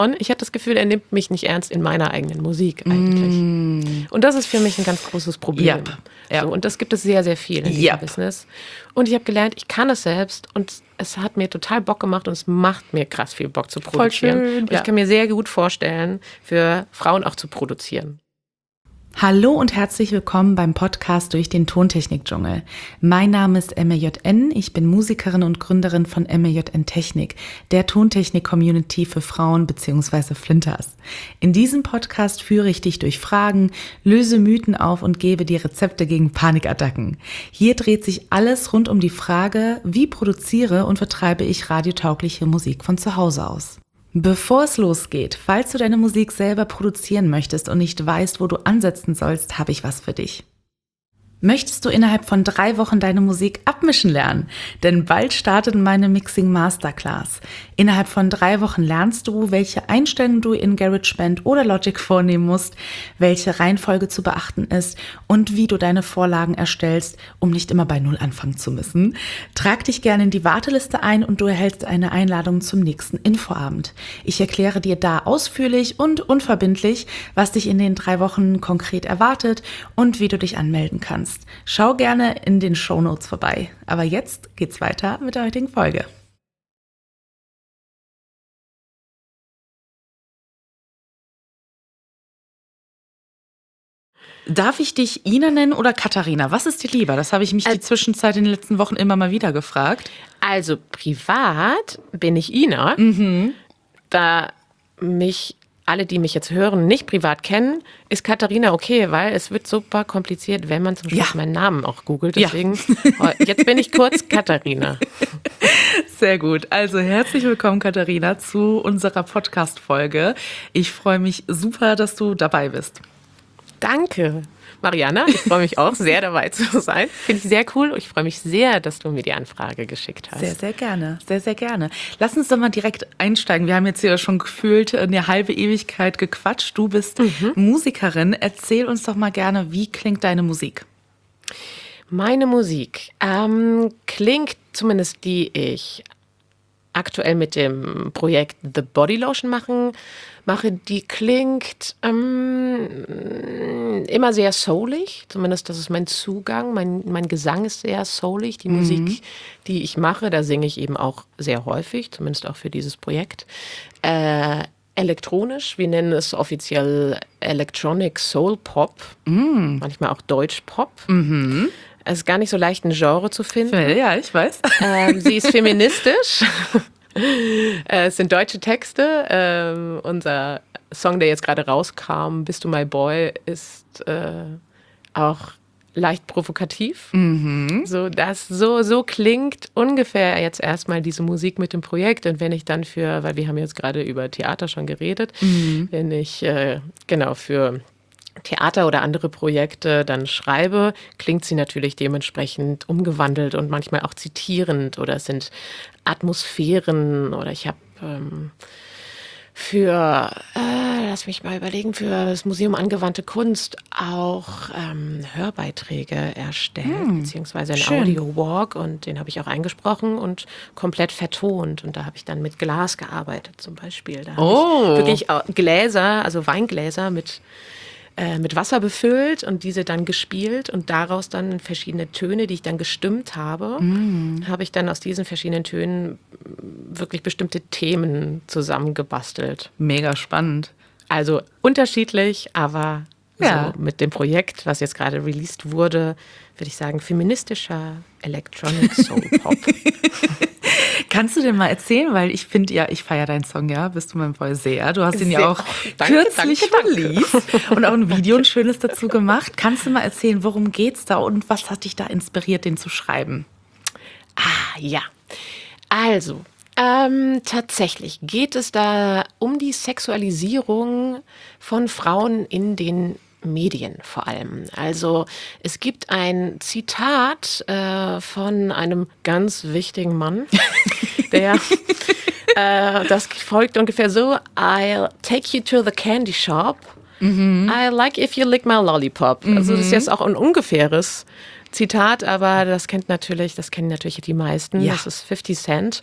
Und ich hatte das Gefühl, er nimmt mich nicht ernst in meiner eigenen Musik eigentlich. Und das ist für mich ein ganz großes Problem. Yep. Yep. So, und das gibt es sehr, sehr viel in diesem Business. Und ich habe gelernt, ich kann es selbst und es hat mir total Bock gemacht und es macht mir krass viel Bock zu produzieren. Voll schön, und ich kann mir sehr gut vorstellen, für Frauen auch zu produzieren. Hallo und herzlich willkommen beim Podcast durch den Tontechnik-Dschungel. Mein Name ist MJN, ich bin Musikerin und Gründerin von MJN Technik, der Tontechnik-Community für Frauen bzw. Flinters. In diesem Podcast führe ich dich durch Fragen, löse Mythen auf und gebe dir Rezepte gegen Panikattacken. Hier dreht sich alles rund um die Frage, wie produziere und vertreibe ich radiotaugliche Musik von zu Hause aus. Bevor es losgeht, falls du deine Musik selber produzieren möchtest und nicht weißt, wo du ansetzen sollst, habe ich was für dich. Möchtest du innerhalb von 3 Wochen deine Musik abmischen lernen? Denn bald startet meine Mixing Masterclass. Innerhalb von 3 Wochen lernst du, welche Einstellungen du in GarageBand oder Logic vornehmen musst, welche Reihenfolge zu beachten ist und wie du deine Vorlagen erstellst, um nicht immer bei Null anfangen zu müssen. Trag dich gerne in die Warteliste ein und du erhältst eine Einladung zum nächsten Infoabend. Ich erkläre dir da ausführlich und unverbindlich, was dich in den 3 Wochen konkret erwartet und wie du dich anmelden kannst. Schau gerne in den Shownotes vorbei. Aber jetzt geht's weiter mit der heutigen Folge. Darf ich dich Ina nennen oder Katharina? Was ist dir lieber? Das habe ich mich die Zwischenzeit in den letzten Wochen immer mal wieder gefragt. Also privat bin ich Ina, da mich alle, die mich jetzt hören, nicht privat kennen, ist Katharina okay, weil es wird super kompliziert, wenn man zum Schluss meinen Namen auch googelt. Deswegen, jetzt bin ich kurz Katharina. Sehr gut. Also herzlich willkommen, Katharina, zu unserer Podcast-Folge. Ich freue mich super, dass du dabei bist. Danke, Mariana. Ich freue mich auch sehr, dabei zu sein. Finde ich sehr cool. Ich freue mich sehr, dass du mir die Anfrage geschickt hast. Sehr, sehr gerne. Sehr, sehr gerne. Lass uns doch mal direkt einsteigen. Wir haben jetzt hier schon gefühlt eine halbe Ewigkeit gequatscht. Du bist Musikerin. Erzähl uns doch mal gerne, wie klingt deine Musik? Meine Musik klingt, zumindest die ich aktuell mit dem Projekt The Body Lotion mache, die klingt immer sehr soulig, zumindest das ist mein Zugang, mein Gesang ist sehr soulig, die Musik, die ich mache, da singe ich eben auch sehr häufig, zumindest auch für dieses Projekt. Elektronisch, wir nennen es offiziell Electronic Soul Pop, manchmal auch Deutsch Pop. Es ist gar nicht so leicht, ein Genre zu finden. Ja, ich weiß. Sie ist feministisch. Es sind deutsche Texte. Unser Song, der jetzt gerade rauskam, Bist du my boy, ist auch leicht provokativ. So klingt ungefähr jetzt erstmal diese Musik mit dem Projekt. Und wenn ich dann weil wir haben jetzt gerade über Theater schon geredet, wenn ich für Theater oder andere Projekte dann schreibe, klingt sie natürlich dementsprechend umgewandelt und manchmal auch zitierend oder es sind Atmosphären oder ich habe lass mich mal überlegen, für das Museum Angewandte Kunst auch Hörbeiträge erstellt, beziehungsweise ein Audio-Walk und den habe ich auch eingesprochen und komplett vertont und da habe ich dann mit Glas gearbeitet zum Beispiel. Da habe ich wirklich Gläser, also Weingläser mit Wasser befüllt und diese dann gespielt und daraus dann verschiedene Töne, die ich dann gestimmt habe, habe ich dann aus diesen verschiedenen Tönen wirklich bestimmte Themen zusammengebastelt. Mega spannend. Also unterschiedlich, aber so mit dem Projekt, was jetzt gerade released wurde, würde ich sagen, feministischer Electronic Soul Pop. Kannst du denn mal erzählen, weil ich finde ich feiere deinen Song, Bist du mein Boy sehr. Du hast ihn ja auch kürzlich released und auch ein Video, ein schönes dazu gemacht. Kannst du mal erzählen, worum geht's da und was hat dich da inspiriert, den zu schreiben? Ja, also tatsächlich geht es da um die Sexualisierung von Frauen in den Medien vor allem. Also es gibt ein Zitat von einem ganz wichtigen Mann, der das folgt ungefähr so: I'll take you to the candy shop. I like if you lick my lollipop. Also das ist jetzt auch ein ungefähres Zitat, aber das kennen natürlich die meisten. Ja. Das ist 50 Cent.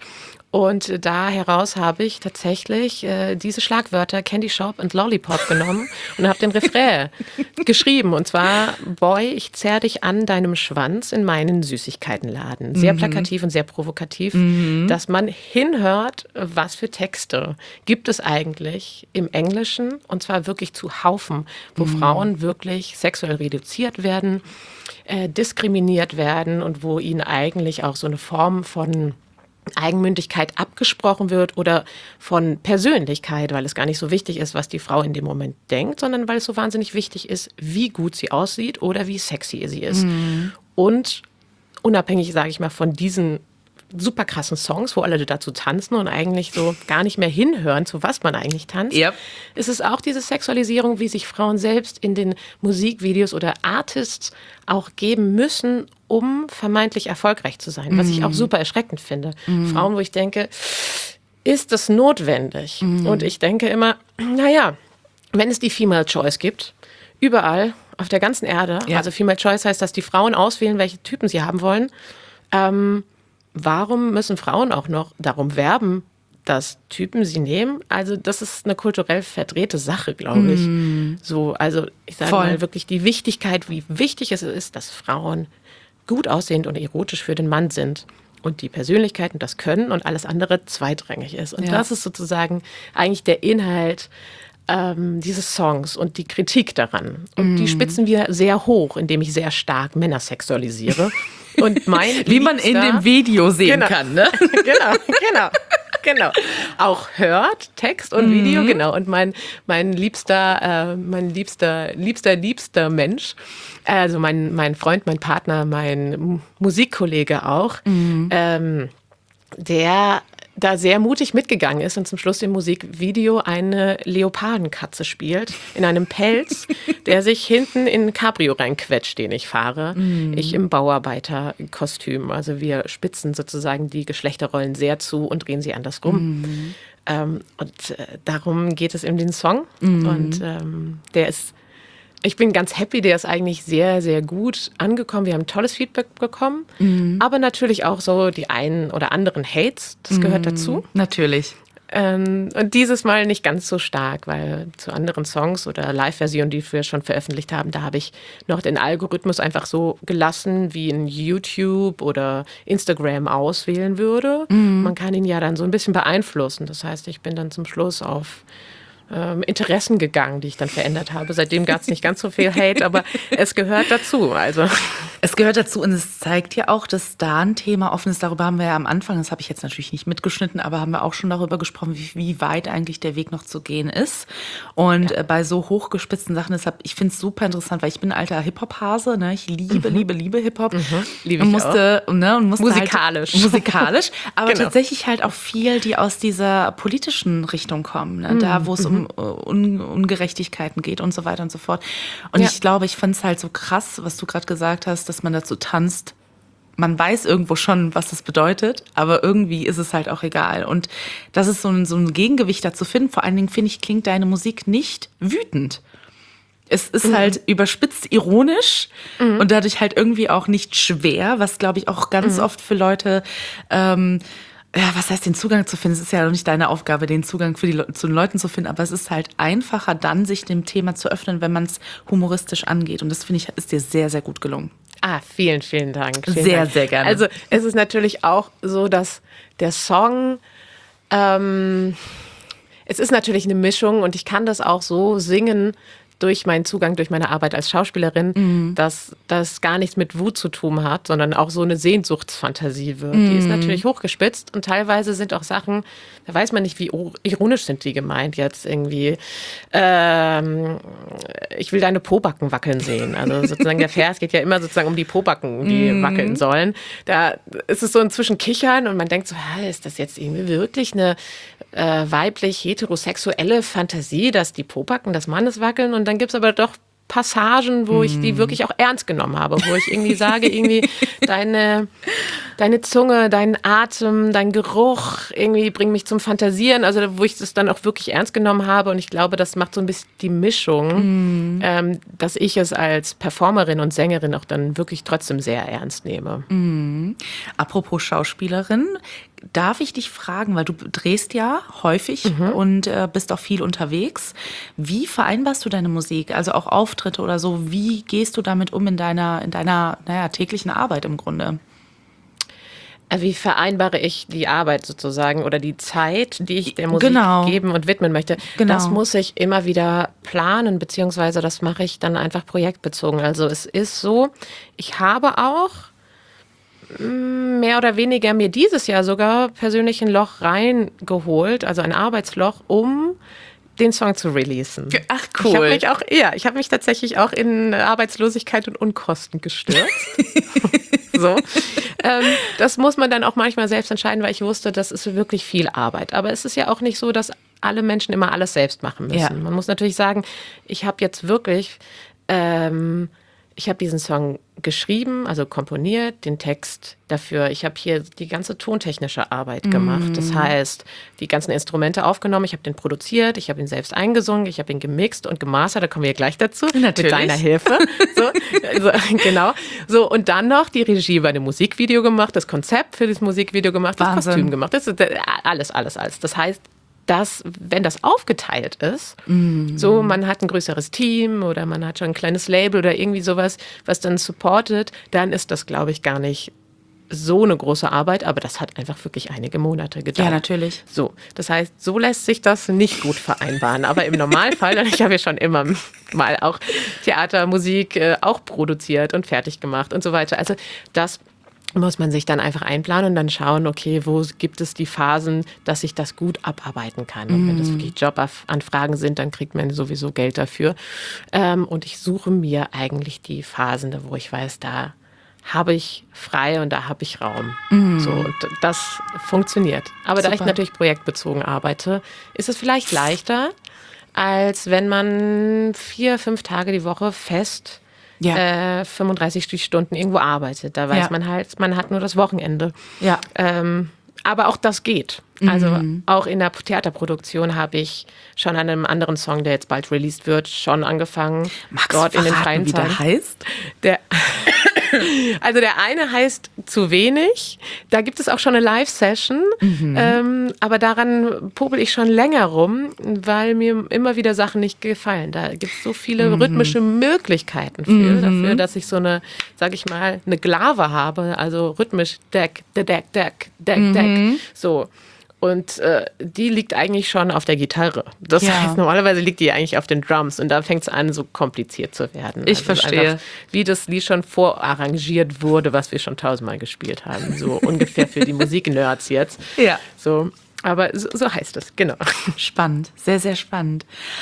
Und da heraus habe ich tatsächlich diese Schlagwörter Candy Shop und Lollipop genommen und habe den Refrain geschrieben. Und zwar, Boy, ich zerr dich an deinem Schwanz in meinen Süßigkeitenladen. Sehr plakativ und sehr provokativ, dass man hinhört, was für Texte gibt es eigentlich im Englischen. Und zwar wirklich zu Haufen, wo Frauen wirklich sexuell reduziert werden, diskriminiert werden und wo ihnen eigentlich auch so eine Form von Eigenmündigkeit abgesprochen wird oder von Persönlichkeit, weil es gar nicht so wichtig ist, was die Frau in dem Moment denkt, sondern weil es so wahnsinnig wichtig ist, wie gut sie aussieht oder wie sexy sie ist. Und unabhängig, sage ich mal, von diesen super krassen Songs, wo alle dazu tanzen und eigentlich so gar nicht mehr hinhören, zu was man eigentlich tanzt, ist es auch diese Sexualisierung, wie sich Frauen selbst in den Musikvideos oder Artists auch geben müssen, um vermeintlich erfolgreich zu sein, was ich auch super erschreckend finde. Frauen, wo ich denke, ist das notwendig? Und ich denke immer, naja, wenn es die Female Choice gibt, überall auf der ganzen Erde, also Female Choice heißt, dass die Frauen auswählen, welche Typen sie haben wollen, warum müssen Frauen auch noch darum werben, dass Typen sie nehmen? Also das ist eine kulturell verdrehte Sache, glaube ich. So, also ich sage mal wirklich die Wichtigkeit, wie wichtig es ist, dass Frauen gut aussehend und erotisch für den Mann sind. Und die Persönlichkeit und das Können und alles andere zweitrangig ist. Und das ist sozusagen eigentlich der Inhalt dieses Songs und die Kritik daran. Und die spitzen wir sehr hoch, indem ich sehr stark Männer sexualisiere. Und wie man in dem Video sehen kann, ne? Genau. Auch hört, Text und Video, genau. Und mein liebster Mensch, also mein Freund, mein Partner, mein Musikkollege auch, der da sehr mutig mitgegangen ist und zum Schluss im Musikvideo eine Leopardenkatze spielt, in einem Pelz, der sich hinten in ein Cabrio reinquetscht, den ich fahre. Ich im Bauarbeiterkostüm. Also wir spitzen sozusagen die Geschlechterrollen sehr zu und drehen sie andersrum. Darum geht es in den Song. Und der ist, ich bin ganz happy, der ist eigentlich sehr, sehr gut angekommen. Wir haben tolles Feedback bekommen, aber natürlich auch so die einen oder anderen Hates, das gehört dazu. Natürlich. Und dieses Mal nicht ganz so stark, weil zu anderen Songs oder Live-Versionen, die wir schon veröffentlicht haben, da habe ich noch den Algorithmus einfach so gelassen, wie in YouTube oder Instagram auswählen würde. Man kann ihn ja dann so ein bisschen beeinflussen. Das heißt, ich bin dann zum Schluss auf Interessen gegangen, die ich dann verändert habe. Seitdem gab es nicht ganz so viel Hate, aber es gehört dazu. Also. Es gehört dazu und es zeigt ja auch, dass da ein Thema offen ist. Darüber haben wir ja am Anfang, das habe ich jetzt natürlich nicht mitgeschnitten, aber haben wir auch schon darüber gesprochen, wie weit eigentlich der Weg noch zu gehen ist. Und bei so hochgespitzten Sachen, deshalb, ich finde es super interessant, weil ich bin ein alter Hip-Hop-Hase, ne? Ich liebe Hip-Hop. Liebe ich musste musikalisch. Halt, musikalisch, aber tatsächlich halt auch viel, die aus dieser politischen Richtung kommen, ne? Da, wo es um Ungerechtigkeiten geht und so weiter und so fort. Und ich glaube, ich fand es halt so krass, was du gerade gesagt hast, dass man dazu tanzt. Man weiß irgendwo schon, was das bedeutet, aber irgendwie ist es halt auch egal. Und das ist so ein Gegengewicht dazu finden. Vor allen Dingen, finde ich, klingt deine Musik nicht wütend. Es ist halt überspitzt ironisch und dadurch halt irgendwie auch nicht schwer, was, glaube ich, auch ganz oft für Leute was heißt den Zugang zu finden? Es ist ja noch nicht deine Aufgabe, den Zugang zu den Leuten zu finden, aber es ist halt einfacher, dann sich dem Thema zu öffnen, wenn man es humoristisch angeht. Und das, finde ich, ist dir sehr, sehr gut gelungen. Vielen, vielen Dank. Sehr gerne. Also es ist natürlich auch so, dass der Song, es ist natürlich eine Mischung und ich kann das auch so singen, durch meinen Zugang, durch meine Arbeit als Schauspielerin, dass das gar nichts mit Wut zu tun hat, sondern auch so eine Sehnsuchtsfantasie wird. Die ist natürlich hochgespitzt und teilweise sind auch Sachen, da weiß man nicht, wie ironisch sind die gemeint jetzt irgendwie. Ich will deine Pobacken wackeln sehen. Also sozusagen der Vers geht ja immer sozusagen um die Pobacken, die wackeln sollen. Da ist es so inzwischen Kichern und man denkt so, ist das jetzt irgendwie wirklich eine weiblich heterosexuelle Fantasie, dass die Pobacken des Mannes wackeln? Und dann gibt es aber doch Passagen, wo ich die wirklich auch ernst genommen habe, wo ich irgendwie sage, irgendwie deine Zunge, dein Atem, dein Geruch irgendwie bringen mich zum Fantasieren, also wo ich das dann auch wirklich ernst genommen habe und ich glaube, das macht so ein bisschen die Mischung, dass ich es als Performerin und Sängerin auch dann wirklich trotzdem sehr ernst nehme. Apropos Schauspielerin, darf ich dich fragen, weil du drehst ja häufig und bist auch viel unterwegs. Wie vereinbarst du deine Musik? Also auch Auftritte oder so. Wie gehst du damit um in deiner täglichen Arbeit im Grunde? Wie vereinbare ich die Arbeit sozusagen oder die Zeit, die ich der Musik geben und widmen möchte? Genau. Das muss ich immer wieder planen, beziehungsweise das mache ich dann einfach projektbezogen. Also es ist so, ich habe auch mehr oder weniger mir dieses Jahr sogar persönlich ein Loch reingeholt, also ein Arbeitsloch, um den Song zu releasen. Ach, cool. Ich habe mich tatsächlich auch in Arbeitslosigkeit und Unkosten gestürzt. So. Das muss man dann auch manchmal selbst entscheiden, weil ich wusste, das ist wirklich viel Arbeit. Aber es ist ja auch nicht so, dass alle Menschen immer alles selbst machen müssen. Ja. Man muss natürlich sagen, ich habe jetzt wirklich, ich habe diesen Song geschrieben, also komponiert, den Text dafür. Ich habe hier die ganze tontechnische Arbeit gemacht. Das heißt, die ganzen Instrumente aufgenommen, ich habe den produziert, ich habe ihn selbst eingesungen, ich habe ihn gemixt und gemastert, da kommen wir gleich dazu. Natürlich. Mit deiner Hilfe. Genau. So, und dann noch die Regie bei dem Musikvideo gemacht, das Konzept für das Musikvideo gemacht, Wahnsinn. Das Kostüm gemacht. Das ist alles. Das heißt, wenn das aufgeteilt ist, so man hat ein größeres Team oder man hat schon ein kleines Label oder irgendwie sowas, was dann supportet, dann ist das, glaube ich, gar nicht so eine große Arbeit, aber das hat einfach wirklich einige Monate gedauert. Ja, natürlich. So, das heißt, so lässt sich das nicht gut vereinbaren, aber im Normalfall, ich habe ja schon immer mal auch Theater, Musik auch produziert und fertig gemacht und so weiter. Also das muss man sich dann einfach einplanen und dann schauen, okay, wo gibt es die Phasen, dass ich das gut abarbeiten kann. Und wenn das wirklich Jobanfragen sind, dann kriegt man sowieso Geld dafür. Und ich suche mir eigentlich die Phasen, wo ich weiß, da habe ich frei und da habe ich Raum. So, und das funktioniert. Aber Super. Da ich natürlich projektbezogen arbeite, ist es vielleicht leichter, als wenn man 4-5 Tage die Woche fest 35 Stunden irgendwo arbeitet. Da weiß man halt, man hat nur das Wochenende. Ja. Aber auch das geht. Also auch in der Theaterproduktion habe ich schon an einem anderen Song, der jetzt bald released wird, schon angefangen. Magst dort du in den verraten, freien wie der Zeiten. heißt? Also der eine heißt Zu wenig. Da gibt es auch schon eine Live-Session. Aber daran popel ich schon länger rum, weil mir immer wieder Sachen nicht gefallen. Da gibt es so viele rhythmische Möglichkeiten dafür, dass ich so eine, sag ich mal, eine Glave habe. Also rhythmisch Deck. So. Und die liegt eigentlich schon auf der Gitarre. Das heißt, normalerweise liegt die eigentlich auf den Drums. Und da fängt es an, so kompliziert zu werden. Ich verstehe. Einfach, wie das Lied schon vorarrangiert wurde, was wir schon 1000-mal gespielt haben. So ungefähr für die Musik-Nerds jetzt. Ja. So. Aber so heißt es, genau. Spannend, sehr, sehr spannend.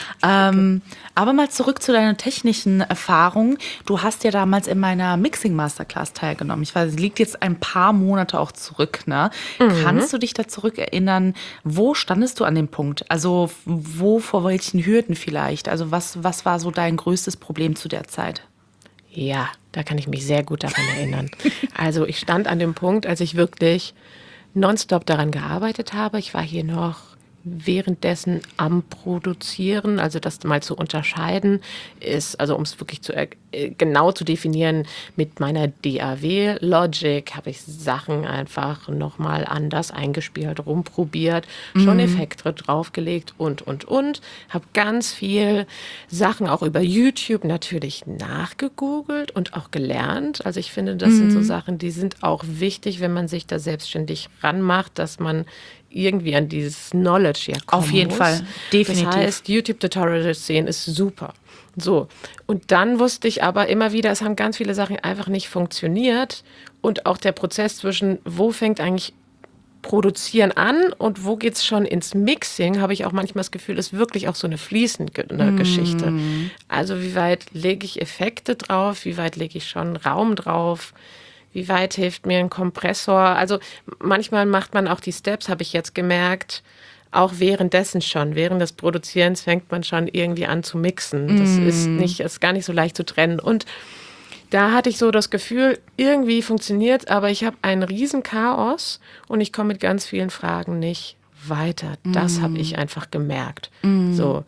Aber mal zurück zu deiner technischen Erfahrung. Du hast ja damals in meiner Mixing-Masterclass teilgenommen. Ich weiß, es liegt jetzt ein paar Monate auch zurück. Ne? Kannst du dich da zurückerinnern, wo standest du an dem Punkt? Also vor welchen Hürden vielleicht? Also was war so dein größtes Problem zu der Zeit? Ja, da kann ich mich sehr gut daran erinnern. Also ich stand an dem Punkt, als ich wirklich nonstop daran gearbeitet habe. Ich war hier noch währenddessen am Produzieren, also das mal zu unterscheiden ist, also um es wirklich genau zu definieren, mit meiner DAW Logic habe ich Sachen einfach nochmal anders eingespielt, rumprobiert, schon Effekte draufgelegt und. Habe ganz viel Sachen auch über YouTube natürlich nachgegoogelt und auch gelernt. Also ich finde, das sind so Sachen, die sind auch wichtig, wenn man sich da selbstständig ranmacht, dass man irgendwie an dieses Knowledge ja kommen Auf jeden muss. Fall, definitiv. Das heißt, YouTube-Tutorials sehen ist super. So, und dann wusste ich aber immer wieder, es haben ganz viele Sachen einfach nicht funktioniert und auch der Prozess zwischen, wo fängt eigentlich Produzieren an und wo geht's schon ins Mixing, habe ich auch manchmal das Gefühl, ist wirklich auch so eine fließende Geschichte. Also wie weit lege ich Effekte drauf, wie weit lege ich schon Raum drauf, wie weit hilft mir ein Kompressor? Also manchmal macht man auch die Steps, habe ich jetzt gemerkt, auch währenddessen schon. Während des Produzierens fängt man schon irgendwie an zu mixen. Das ist gar nicht so leicht zu trennen. Und da hatte ich so das Gefühl, irgendwie funktioniert, aber ich habe ein Riesenchaos und ich komme mit ganz vielen Fragen nicht weiter. Das habe ich einfach gemerkt. So.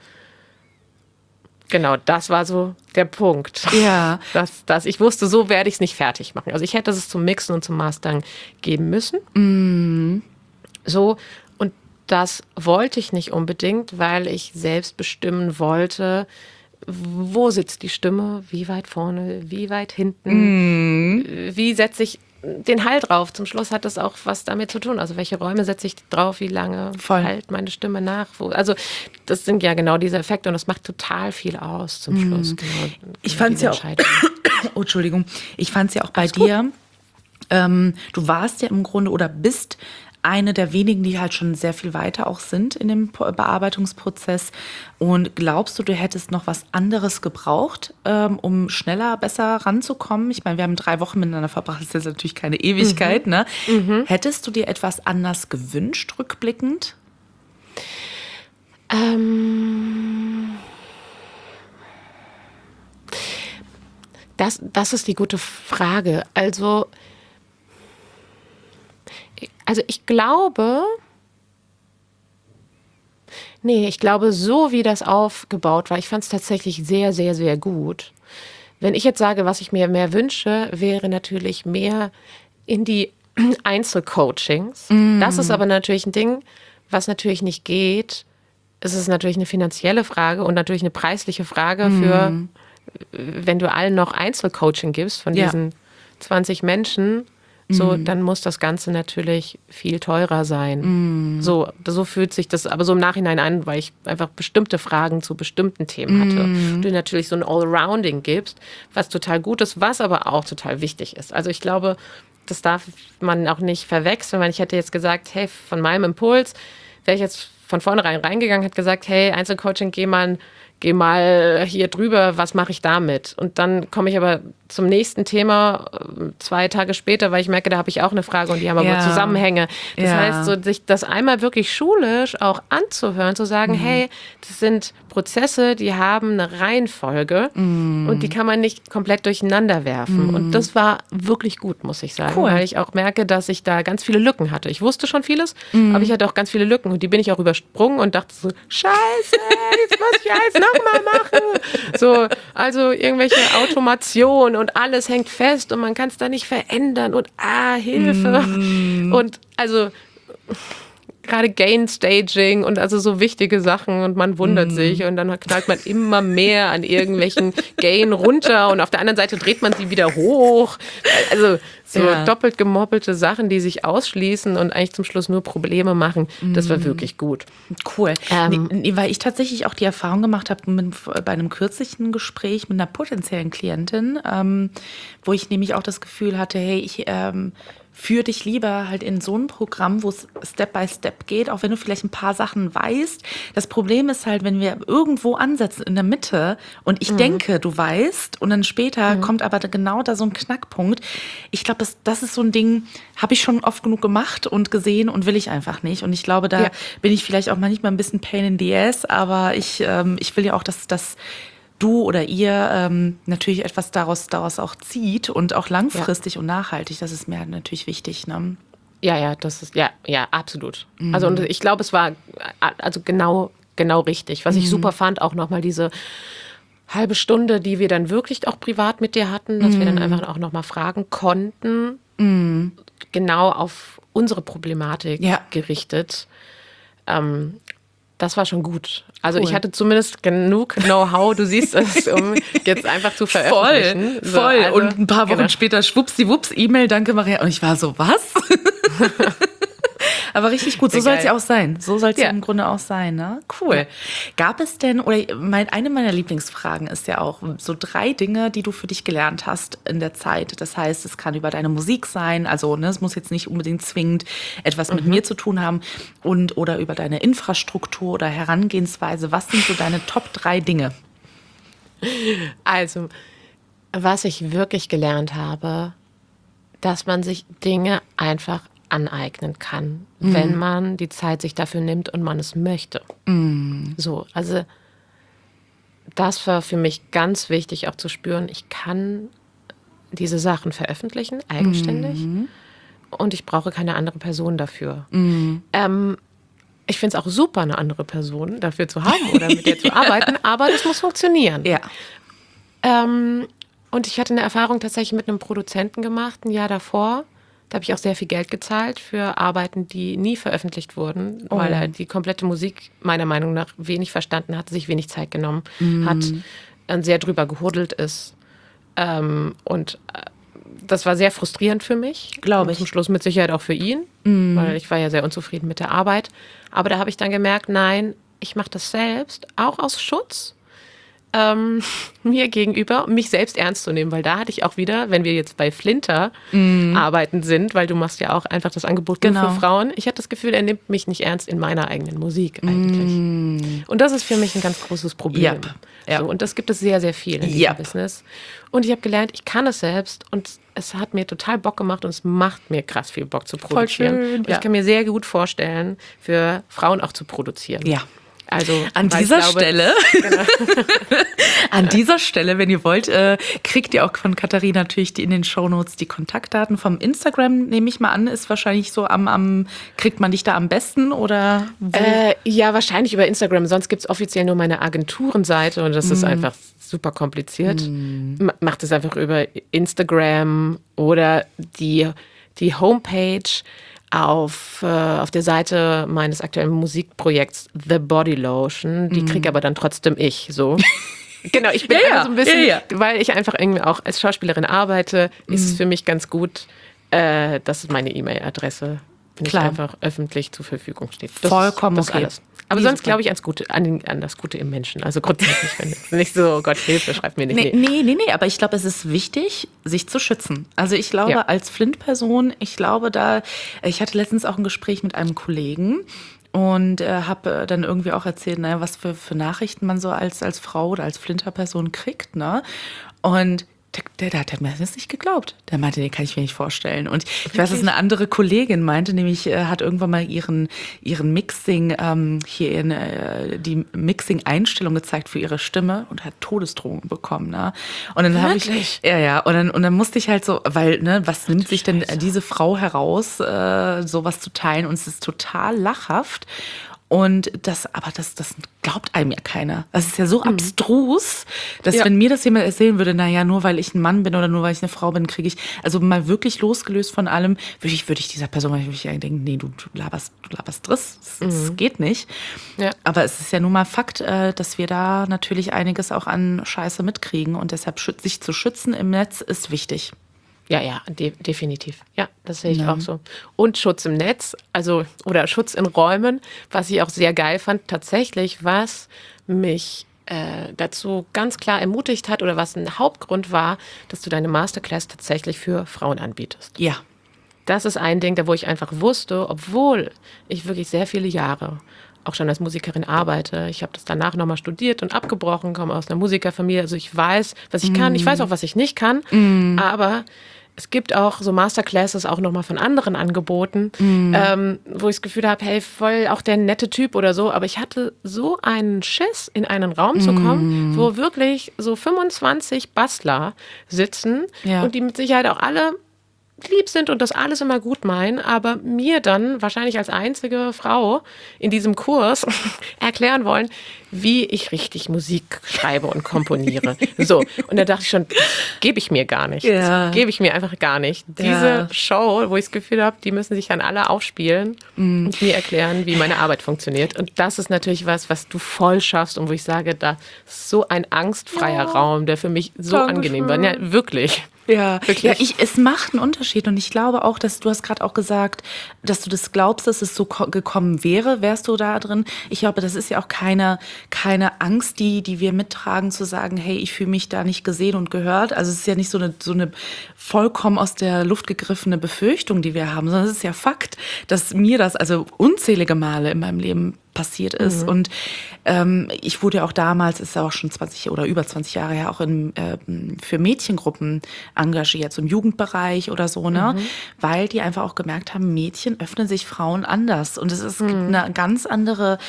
Genau, das war so der Punkt. Ja. Dass ich wusste, so werde ich es nicht fertig machen. Also ich hätte es zum Mixen und zum Mastern geben müssen. So, und das wollte ich nicht unbedingt, weil ich selbst bestimmen wollte, wo sitzt die Stimme, wie weit vorne, wie weit hinten, wie setze ich den Halt drauf. Zum Schluss hat das auch was damit zu tun. Also welche Räume setze ich drauf, wie lange halt meine Stimme nach. Also das sind ja genau diese Effekte und das macht total viel aus zum Schluss. Genau, ich fand es ja auch, oh, Entschuldigung, ich fand es ja auch bei dir, du warst ja im Grunde oder bist eine der wenigen, die halt schon sehr viel weiter auch sind in dem Bearbeitungsprozess. Und glaubst du, du hättest noch was anderes gebraucht, um schneller, besser ranzukommen? Ich meine, wir haben 3 Wochen miteinander verbracht, das ist jetzt natürlich keine Ewigkeit. Ne? Hättest du dir etwas anders gewünscht, rückblickend? Das ist die gute Frage. Also ich glaube, so wie das aufgebaut war, ich fand es tatsächlich sehr, sehr, sehr gut. Wenn ich jetzt sage, was ich mir mehr wünsche, wäre natürlich mehr in die Einzelcoachings. Das ist aber natürlich ein Ding, was natürlich nicht geht. Es ist natürlich eine finanzielle Frage und natürlich eine preisliche Frage für, wenn du allen noch Einzelcoaching gibst von diesen 20 Menschen, so, dann muss das Ganze natürlich viel teurer sein. So fühlt sich das aber so im Nachhinein an, weil ich einfach bestimmte Fragen zu bestimmten Themen hatte. Du natürlich so ein Allrounding gibst, was total gut ist, was aber auch total wichtig ist. Also ich glaube, das darf man auch nicht verwechseln, weil ich hätte jetzt gesagt, hey, von meinem Impuls wäre ich jetzt von vornherein reingegangen, hätte gesagt, hey, Einzelcoaching, geh mal hier drüber, was mache ich damit? Und dann komme ich aber zum nächsten Thema 2 Tage später, weil ich merke, da habe ich auch eine Frage und die haben aber Zusammenhänge. Das heißt, so, sich das einmal wirklich schulisch auch anzuhören, zu sagen, hey, das sind Prozesse, die haben eine Reihenfolge und die kann man nicht komplett durcheinander werfen. Und das war wirklich gut, muss ich sagen, weil ich auch merke, dass ich da ganz viele Lücken hatte. Ich wusste schon vieles, aber ich hatte auch ganz viele Lücken und die bin ich auch übersprungen und dachte so, Scheiße, jetzt muss ich alles nochmal machen. So, also irgendwelche Automation und alles hängt fest und man kann es da nicht verändern und Hilfe. Und also gerade Gain-Staging und also so wichtige Sachen und man wundert sich und dann knallt man immer mehr an irgendwelchen Gain runter und auf der anderen Seite dreht man sie wieder hoch. Also so doppelt gemoppelte Sachen, die sich ausschließen und eigentlich zum Schluss nur Probleme machen. Das war wirklich gut. Cool. Weil ich tatsächlich auch die Erfahrung gemacht habe bei einem kürzlichen Gespräch mit einer potenziellen Klientin, wo ich nämlich auch das Gefühl hatte, hey, ich führ dich lieber halt in so ein Programm, wo es Step by Step geht, auch wenn du vielleicht ein paar Sachen weißt. Das Problem ist halt, wenn wir irgendwo ansetzen in der Mitte und ich denke, du weißt und dann später kommt aber genau da so ein Knackpunkt. Ich glaube, das ist so ein Ding, habe ich schon oft genug gemacht und gesehen und will ich einfach nicht. Und ich glaube, da bin ich vielleicht auch manchmal ein bisschen pain in the ass, aber ich will ja auch, dass du oder ihr natürlich etwas daraus auch zieht und auch langfristig und nachhaltig, das ist mir halt natürlich wichtig. Ne? Ja, das ist, ja, absolut. Also und ich glaube, es war also genau richtig. Was ich super fand, auch nochmal diese halbe Stunde, die wir dann wirklich auch privat mit dir hatten, dass wir dann einfach auch nochmal fragen konnten, genau auf unsere Problematik gerichtet. Das war schon gut. Also ich hatte zumindest genug Know-how, du siehst es, um jetzt einfach zu veröffentlichen. Voll. Also, und ein paar Wochen später, schwuppsiwupps, E-Mail, danke Maria. Und ich war so, was? Aber richtig gut, so soll es ja auch sein. So soll es ja im Grunde auch sein, ne? Cool. Ja. Gab es denn, oder eine meiner Lieblingsfragen ist ja auch so 3 Dinge, die du für dich gelernt hast in der Zeit. Das heißt, es kann über deine Musik sein, also ne, es muss jetzt nicht unbedingt zwingend etwas mit mir zu tun haben oder über deine Infrastruktur oder Herangehensweise. Was sind so deine Top 3 Dinge? Also, was ich wirklich gelernt habe, dass man sich Dinge einfach aneignen kann, wenn man die Zeit sich dafür nimmt und man es möchte. So, also das war für mich ganz wichtig auch zu spüren, ich kann diese Sachen veröffentlichen, eigenständig, und ich brauche keine andere Person dafür. Ich finde es auch super, eine andere Person dafür zu haben oder mit der zu arbeiten, aber das muss funktionieren. Ja. Und ich hatte eine Erfahrung tatsächlich mit einem Produzenten gemacht, ein Jahr davor, Da habe ich auch sehr viel Geld gezahlt für Arbeiten, die nie veröffentlicht wurden, weil er die komplette Musik meiner Meinung nach wenig verstanden hat, sich wenig Zeit genommen hat, sehr drüber gehudelt ist. Und das war sehr frustrierend für mich. Glaube ich. Zum Schluss mit Sicherheit auch für ihn, weil ich war ja sehr unzufrieden mit der Arbeit. Aber da habe ich dann gemerkt, nein, ich mache das selbst, auch aus Schutz. Mir gegenüber, um mich selbst ernst zu nehmen, weil da hatte ich auch wieder, wenn wir jetzt bei Flinter arbeiten sind, weil du machst ja auch einfach das Angebot nur für Frauen, ich hatte das Gefühl, er nimmt mich nicht ernst in meiner eigenen Musik eigentlich. Und das ist für mich ein ganz großes Problem. Yep. So, und das gibt es sehr, sehr viel in diesem Business. Und ich habe gelernt, ich kann es selbst und es hat mir total Bock gemacht und es macht mir krass viel Bock zu produzieren. Voll schön, und ich kann mir sehr gut vorstellen, für Frauen auch zu produzieren. Ja. Also an dieser Stelle, an dieser Stelle, wenn ihr wollt, kriegt ihr auch von Katharina natürlich in den Shownotes die Kontaktdaten vom Instagram, nehme ich mal an, ist wahrscheinlich so kriegt man dich da am besten oder wo? Ja, wahrscheinlich über Instagram, sonst gibt es offiziell nur meine Agenturenseite und das ist einfach super kompliziert. Macht es einfach über Instagram oder die Homepage auf der Seite meines aktuellen Musikprojekts The Body Lotion. Die kriege aber dann trotzdem ich, so. Genau, ich bin so ein bisschen, weil ich einfach irgendwie auch als Schauspielerin arbeite, ist es für mich ganz gut, dass meine E-Mail-Adresse nicht einfach öffentlich zur Verfügung steht. Das vollkommen ist okay. Alles. Aber sonst glaube ich an das Gute im Menschen. Also grundsätzlich, wenn nicht so, oh Gott, Hilfe, schreibt mir nicht. Nee, aber ich glaube, es ist wichtig, sich zu schützen. Also ich glaube, als Flint-Person, ich hatte letztens auch ein Gespräch mit einem Kollegen und habe dann irgendwie auch erzählt, naja, was für Nachrichten man so als Frau oder als Flinter-Person kriegt, ne? Und der hat mir das nicht geglaubt. Der meinte, den kann ich mir nicht vorstellen. Und ich weiß, dass eine andere Kollegin meinte, nämlich hat irgendwann mal ihren Mixing, die Mixing-Einstellung gezeigt für ihre Stimme und hat Todesdrohungen bekommen. Ne? Und dann habe ich, und dann musste ich halt so, weil, ne, was nimmt sich denn diese Frau heraus, sowas zu teilen? Und es ist total lachhaft. Und das glaubt einem ja keiner. Das ist ja so abstrus, dass wenn mir das jemand erzählen würde, naja, nur weil ich ein Mann bin oder nur weil ich eine Frau bin, kriege ich, also mal wirklich losgelöst von allem, würde ich dieser Person wirklich denken, nee, du laberst Driss, das geht nicht. Ja. Aber es ist ja nun mal Fakt, dass wir da natürlich einiges auch an Scheiße mitkriegen und deshalb sich zu schützen im Netz ist wichtig. Ja, definitiv. Ja, das sehe ich auch so. Und Schutz im Netz, oder Schutz in Räumen, was ich auch sehr geil fand, tatsächlich, was mich dazu ganz klar ermutigt hat oder was ein Hauptgrund war, dass du deine Masterclass tatsächlich für Frauen anbietest. Ja. Das ist ein Ding, da wo ich einfach wusste, obwohl ich wirklich sehr viele Jahre auch schon als Musikerin arbeite. Ich habe das danach nochmal studiert und abgebrochen, komme aus einer Musikerfamilie. Also ich weiß, was ich kann. Ich weiß auch, was ich nicht kann. Aber es gibt auch so Masterclasses auch nochmal von anderen angeboten, wo ich das Gefühl habe, hey, voll auch der nette Typ oder so. Aber ich hatte so einen Schiss, in einen Raum zu kommen, wo wirklich so 25 Bastler sitzen und die mit Sicherheit auch alle lieb sind und das alles immer gut meinen, aber mir dann wahrscheinlich als einzige Frau in diesem Kurs erklären wollen, wie ich richtig Musik schreibe und komponiere. So, und da dachte ich schon, gebe ich mir gar nicht. Das gebe ich mir einfach gar nicht. Diese Show, wo ich das Gefühl habe, die müssen sich dann alle aufspielen und mir erklären, wie meine Arbeit funktioniert. Und das ist natürlich was du voll schaffst und wo ich sage, da ist so ein angstfreier Raum, der für mich so angenehm war. Ja, wirklich. Ja, es macht einen Unterschied und ich glaube auch, dass du hast gerade auch gesagt, dass du das glaubst, dass es so gekommen wäre, wärst du da drin. Ich glaube, das ist ja auch keine Angst, die wir mittragen, zu sagen, hey, ich fühle mich da nicht gesehen und gehört. Also es ist ja nicht so eine vollkommen aus der Luft gegriffene Befürchtung, die wir haben, sondern es ist ja Fakt, dass mir das also unzählige Male in meinem Leben passiert ist. Und ich wurde ja auch damals, ist ja auch schon 20 oder über 20 Jahre her, auch für Mädchengruppen engagiert, so im Jugendbereich oder so, ne? Weil die einfach auch gemerkt haben, Mädchen öffnen sich Frauen anders. Und es ist ein ganz anderes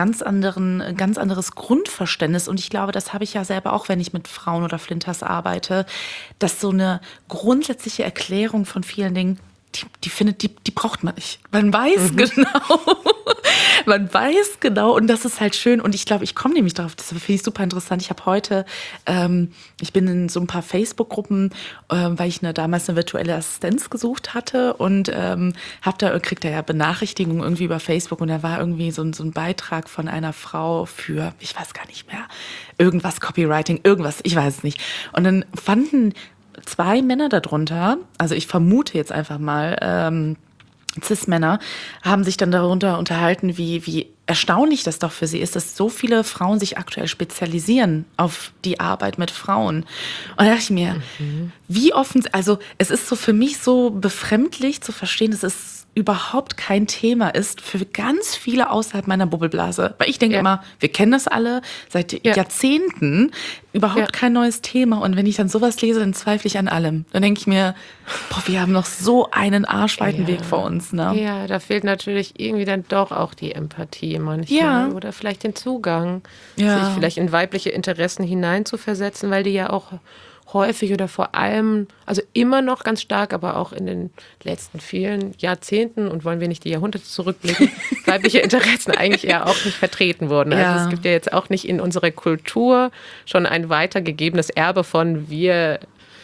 Grundverständnis. Und ich glaube, das habe ich ja selber auch, wenn ich mit Frauen oder Flinters arbeite, dass so eine grundsätzliche Erklärung von vielen Dingen, die findet, die braucht man nicht. Man weiß man weiß genau und das ist halt schön und ich glaube, ich komme nämlich darauf, das finde ich super interessant. Ich habe heute, ich bin in so ein paar Facebook-Gruppen, weil ich damals eine virtuelle Assistenz gesucht hatte und kriegt da ja Benachrichtigungen irgendwie über Facebook und da war irgendwie so ein Beitrag von einer Frau für, ich weiß gar nicht mehr, irgendwas, Copywriting, irgendwas, ich weiß es nicht. Und dann fanden 2 Männer darunter, also ich vermute jetzt einfach mal, Cis-Männer, haben sich dann darunter unterhalten, wie erstaunlich das doch für sie ist, dass so viele Frauen sich aktuell spezialisieren auf die Arbeit mit Frauen. Und da dachte ich mir, wie offen, also es ist so für mich so befremdlich zu verstehen, dass es überhaupt kein Thema ist für ganz viele außerhalb meiner Bubbelblase. Weil ich denke immer, wir kennen das alle seit Jahrzehnten, überhaupt kein neues Thema. Und wenn ich dann sowas lese, dann zweifle ich an allem. Dann denke ich mir, wir haben noch so einen arschweiten Weg vor uns. Ne? Ja, da fehlt natürlich irgendwie dann doch auch die Empathie manchmal oder vielleicht den Zugang, sich vielleicht in weibliche Interessen hineinzuversetzen, weil die ja auch häufig oder vor allem, also immer noch ganz stark, aber auch in den letzten vielen Jahrzehnten und wollen wir nicht die Jahrhunderte zurückblicken, weibliche Interessen eigentlich eher auch nicht vertreten wurden. Also es gibt ja jetzt auch nicht in unserer Kultur schon ein weitergegebenes Erbe von wir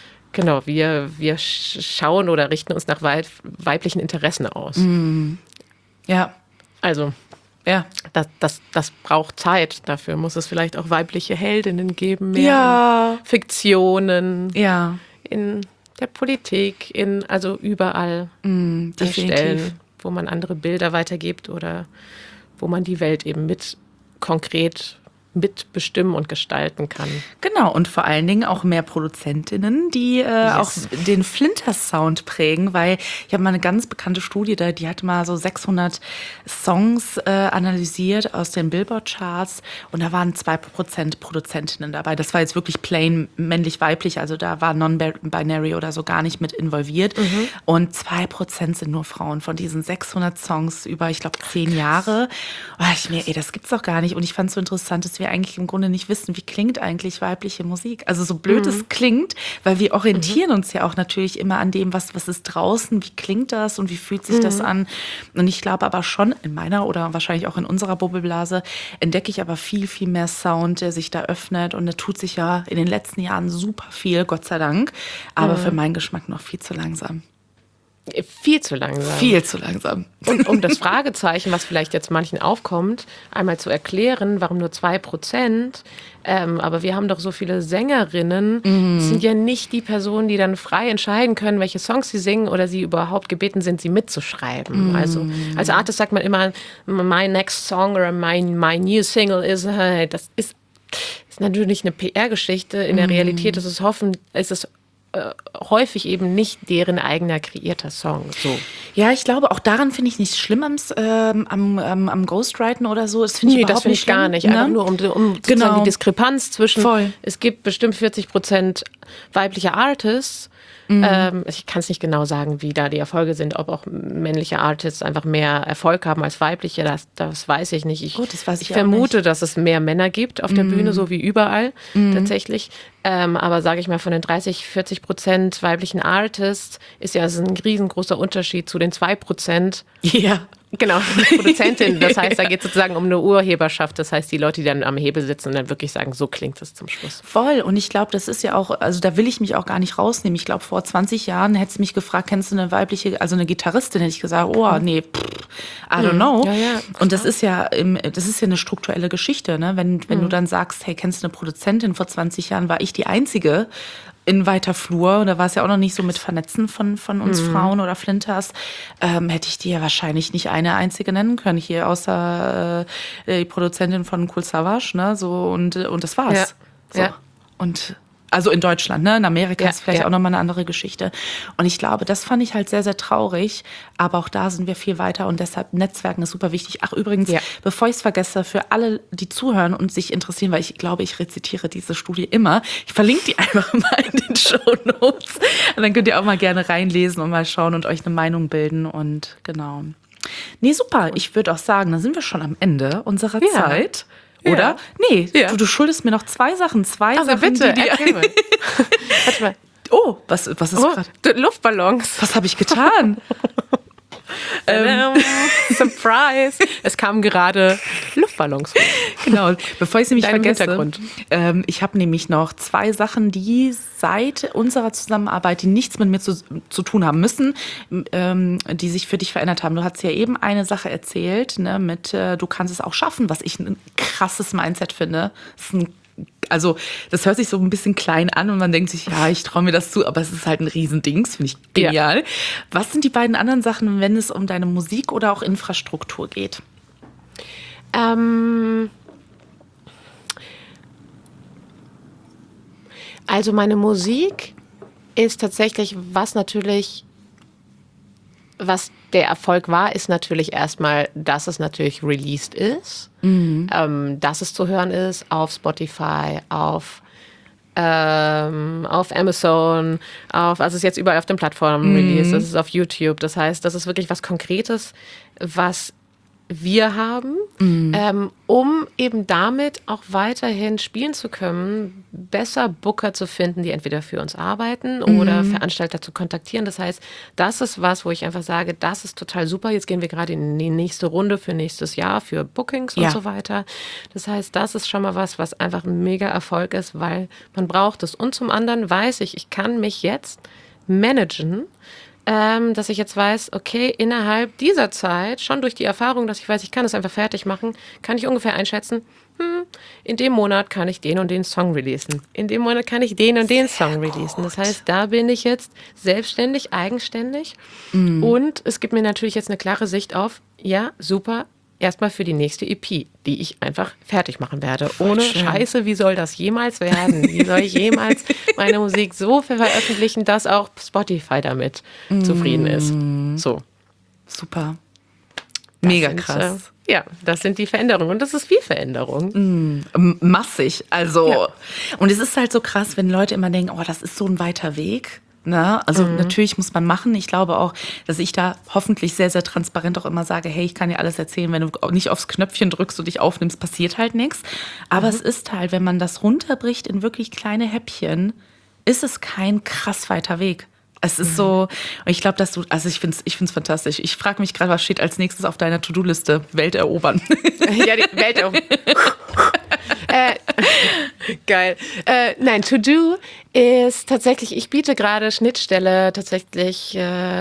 schauen oder richten uns nach weiblichen Interessen aus. Ja. Also das braucht Zeit. Dafür muss es vielleicht auch weibliche Heldinnen geben, mehr in Fiktionen, in der Politik, also überall an Stellen, wo man andere Bilder weitergibt oder wo man die Welt eben konkret mitbestimmen und gestalten kann. Genau, und vor allen Dingen auch mehr Produzentinnen, die auch den Flinter-Sound prägen, weil ich habe mal eine ganz bekannte Studie, die hat mal so 600 Songs analysiert aus den Billboard-Charts und da waren 2% Produzentinnen dabei. Das war jetzt wirklich plain männlich-weiblich, also da war non-binary oder so gar nicht mit involviert. Und 2% sind nur Frauen von diesen 600 Songs über, ich glaube, 10 Jahre. Und da dachte ich mir, das gibt's doch gar nicht. Und ich fand es so interessant, dass wir eigentlich im Grunde nicht wissen, wie klingt eigentlich weibliche Musik. Also so blöd es klingt, weil wir orientieren uns ja auch natürlich immer an dem, was ist draußen, wie klingt das und wie fühlt sich das an. Und ich glaube aber schon in meiner oder wahrscheinlich auch in unserer Bubbelblase entdecke ich aber viel, viel mehr Sound, der sich da öffnet und da tut sich ja in den letzten Jahren super viel, Gott sei Dank, aber für meinen Geschmack noch viel zu langsam. Viel zu langsam. Viel zu langsam. Und um das Fragezeichen, was vielleicht jetzt manchen aufkommt, einmal zu erklären, warum nur 2%, aber wir haben doch so viele Sängerinnen, das sind ja nicht die Personen, die dann frei entscheiden können, welche Songs sie singen oder sie überhaupt gebeten sind, sie mitzuschreiben. Also als Artist sagt man immer, my next song oder my new single is, das ist natürlich eine PR-Geschichte. In der Realität ist es häufig eben nicht deren eigener kreierter Song. So. Ja, ich glaube, auch daran finde ich nichts schlimm am Ghostwriten oder so. Das finde ich überhaupt nicht schlimm, gar nicht. Einfach nur um sozusagen die Diskrepanz zwischen, es gibt bestimmt 40% weibliche Artists. Ich kann es nicht genau sagen, wie da die Erfolge sind, ob auch männliche Artists einfach mehr Erfolg haben als weibliche, das weiß ich nicht. Ich vermute, dass es mehr Männer gibt auf der Bühne, so wie überall tatsächlich. Aber sage ich mal, von den 30-40% weiblichen Artists ist ja ein riesengroßer Unterschied zu den 2%. Ja. Genau, Produzentin. Das heißt, da geht es sozusagen um eine Urheberschaft. Das heißt, die Leute, die dann am Hebel sitzen und dann wirklich sagen, so klingt es zum Schluss. Voll. Und ich glaube, das ist ja auch, also da will ich mich auch gar nicht rausnehmen. Ich glaube, vor 20 Jahren hättest du mich gefragt, kennst du eine weibliche, also eine Gitarristin, hätte ich gesagt, nee, I don't know. Ja, und das ist ja eine strukturelle Geschichte, ne? Wenn du dann sagst, hey, kennst du eine Produzentin? Vor 20 Jahren war ich die Einzige in weiter Flur, und da war es ja auch noch nicht so mit Vernetzen von uns Frauen oder Flinters, hätte ich dir ja wahrscheinlich nicht eine einzige nennen können hier, außer die Produzentin von Kool Savas, ne, so, und das war's. Ja. So. Ja. Und also in Deutschland, ne? In Amerika ist vielleicht auch nochmal eine andere Geschichte. Und ich glaube, das fand ich halt sehr, sehr traurig. Aber auch da sind wir viel weiter und deshalb Netzwerken ist super wichtig. Ach, übrigens, bevor ich es vergesse, für alle, die zuhören und sich interessieren, weil ich glaube, ich rezitiere diese Studie immer. Ich verlinke die einfach mal in den Shownotes. Und dann könnt ihr auch mal gerne reinlesen und mal schauen und euch eine Meinung bilden. Und genau. Nee, super. Ich würde auch sagen, da sind wir schon am Ende unserer Zeit. Oder? Ja. Nee, du schuldest mir noch 2 Sachen. 2 also Sachen, bitte, die erzähl mal. Warte mal. Oh, was ist gerade? Luftballons. Was habe ich getan? Surprise! Es kamen gerade Luftballons. Genau, bevor ich es nämlich vergesse, Hintergrund. Ich habe nämlich noch 2 Sachen, die seit unserer Zusammenarbeit, die nichts mit mir zu tun haben müssen, die sich für dich verändert haben. Du hast ja eben eine Sache erzählt, ne, mit du kannst es auch schaffen, was ich ein krasses Mindset finde. Das hört sich so ein bisschen klein an und man denkt sich, ja, ich traue mir das zu, aber es ist halt ein Riesendings, finde ich genial. Ja. Was sind die beiden anderen Sachen, wenn es um deine Musik oder auch Infrastruktur geht? Also meine Musik ist tatsächlich, was der Erfolg war, ist natürlich erstmal, dass es natürlich released ist, dass es zu hören ist auf Spotify, auf Amazon, also es ist jetzt überall auf den Plattformen released, es ist auf YouTube. Das heißt, das ist wirklich was Konkretes, was wir haben, um eben damit auch weiterhin spielen zu können, besser Booker zu finden, die entweder für uns arbeiten oder Veranstalter zu kontaktieren. Das heißt, das ist was, wo ich einfach sage, das ist total super. Jetzt gehen wir gerade in die nächste Runde für nächstes Jahr, für Bookings und so weiter. Das heißt, das ist schon mal was einfach ein mega Erfolg ist, weil man braucht es. Und zum anderen weiß ich kann mich jetzt managen, dass ich jetzt weiß, okay, innerhalb dieser Zeit, schon durch die Erfahrung, dass ich weiß, ich kann es einfach fertig machen, kann ich ungefähr einschätzen, in dem Monat kann ich den und den Song releasen. In dem Monat kann ich den und den Song releasen. Das heißt, da bin ich jetzt selbstständig, eigenständig. Und es gibt mir natürlich jetzt eine klare Sicht auf, ja, super, erstmal für die nächste EP, die ich einfach fertig machen werde. Ohne Scheiße, wie soll das jemals werden? Wie soll ich jemals meine Musik so veröffentlichen, dass auch Spotify damit zufrieden ist? So. Super. Mega krass. Das sind die Veränderungen. Und das ist viel Veränderung. Massig. Also, und es ist halt so krass, wenn Leute immer denken, oh, das ist so ein weiter Weg. Ne? Also natürlich muss man machen. Ich glaube auch, dass ich da hoffentlich sehr, sehr transparent auch immer sage, hey, ich kann dir alles erzählen, wenn du nicht aufs Knöpfchen drückst und dich aufnimmst, passiert halt nichts. Aber es ist halt, wenn man das runterbricht in wirklich kleine Häppchen, ist es kein krass weiter Weg. Es ist so, ich glaube, dass ich finde es fantastisch. Ich frage mich gerade, was steht als nächstes auf deiner To-Do-Liste? Welt erobern. Ja, die Welt erobern. Geil. Nein, To-Do ist tatsächlich, ich biete gerade Schnittstelle, tatsächlich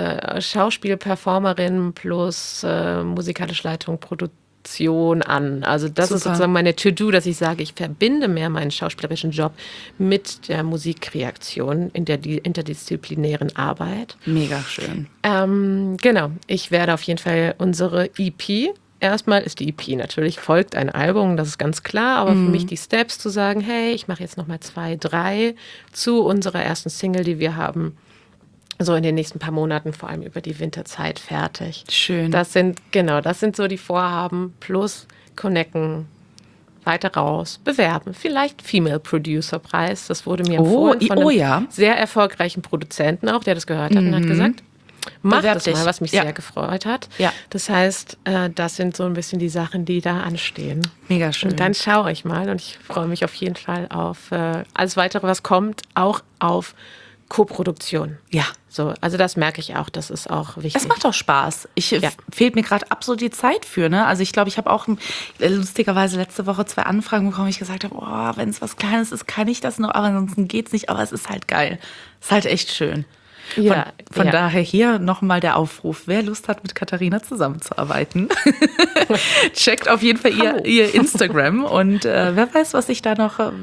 Schauspielperformerin plus musikalische Leitung, Produktion an. Also das ist sozusagen meine To-Do, dass ich sage, ich verbinde mehr meinen schauspielerischen Job mit der Musikkreation in der interdisziplinären Arbeit. Mega schön. Genau, ich werde auf jeden Fall unsere EP, erstmal ist die EP natürlich, folgt ein Album, das ist ganz klar, aber für mich die Steps zu sagen, hey, ich mache jetzt nochmal 2, 3 zu unserer ersten Single, die wir haben, so in den nächsten paar Monaten, vor allem über die Winterzeit, fertig. Schön. Das sind so die Vorhaben, plus connecten, weiter raus, bewerben, vielleicht Female Producer Preis, das wurde mir empfohlen von einem sehr erfolgreichen Produzenten auch, der das gehört hat und hat gesagt, mach das mal, was mich sehr gefreut hat. Ja. Das heißt, das sind so ein bisschen die Sachen, die da anstehen. Mega schön. Und dann schaue ich mal und ich freue mich auf jeden Fall auf alles Weitere, was kommt, auch auf Koproduktion. Ja. So, also das merke ich auch, das ist auch wichtig. Es macht auch Spaß. Fehlt mir gerade absolut die Zeit für. Ne? Also ich glaube, ich habe auch lustigerweise letzte Woche 2 Anfragen bekommen, wo ich gesagt habe, oh, wenn es was Kleines ist, kann ich das noch, aber ansonsten geht's nicht. Aber es ist halt geil. Es ist halt echt schön. Von daher hier nochmal der Aufruf, wer Lust hat, mit Katharina zusammenzuarbeiten, checkt auf jeden Fall ihr Instagram und wer weiß, was sich da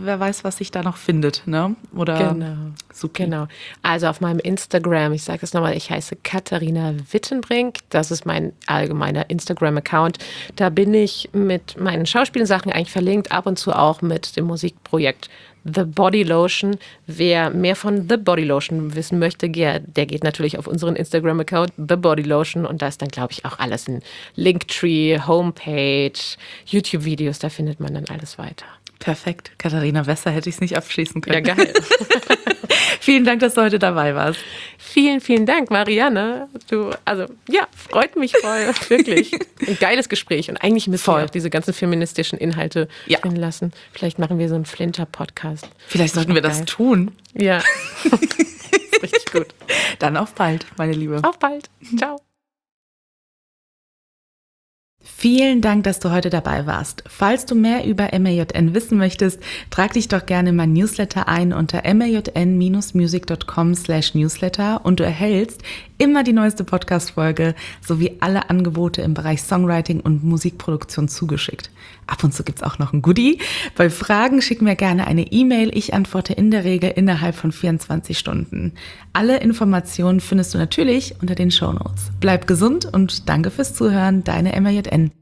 noch findet, ne? Oder genau. Super. Genau. Also auf meinem Instagram, ich sage es nochmal, ich heiße Katharina Wittenbrink, das ist mein allgemeiner Instagram-Account. Da bin ich mit meinen Schauspielsachen eigentlich verlinkt, ab und zu auch mit dem Musikprojekt The Body Lotion. Wer mehr von The Body Lotion wissen möchte, der geht natürlich auf unseren Instagram-Account The Body Lotion und da ist dann, glaube ich, auch alles in Linktree, Homepage, YouTube-Videos, da findet man dann alles weiter. Perfekt. Katharina, besser hätte ich es nicht abschließen können. Ja, geil. Vielen Dank, dass du heute dabei warst. Vielen, vielen Dank, Marianne. Freut mich voll, wirklich. Ein geiles Gespräch. Und eigentlich müssen wir auch diese ganzen feministischen Inhalte drin lassen. Vielleicht machen wir so einen Flinter-Podcast. Vielleicht sollten wir das tun. Ja. Richtig gut. Dann auf bald, meine Liebe. Auf bald. Ciao. Vielen Dank, dass du heute dabei warst. Falls du mehr über MAJN wissen möchtest, trag dich doch gerne in mein Newsletter ein unter majn-music.com/newsletter und du erhältst immer die neueste Podcast-Folge sowie alle Angebote im Bereich Songwriting und Musikproduktion zugeschickt. Ab und zu gibt's auch noch ein Goodie. Bei Fragen schick mir gerne eine E-Mail. Ich antworte in der Regel innerhalb von 24 Stunden. Alle Informationen findest du natürlich unter den Shownotes. Bleib gesund und danke fürs Zuhören. Deine MAJN.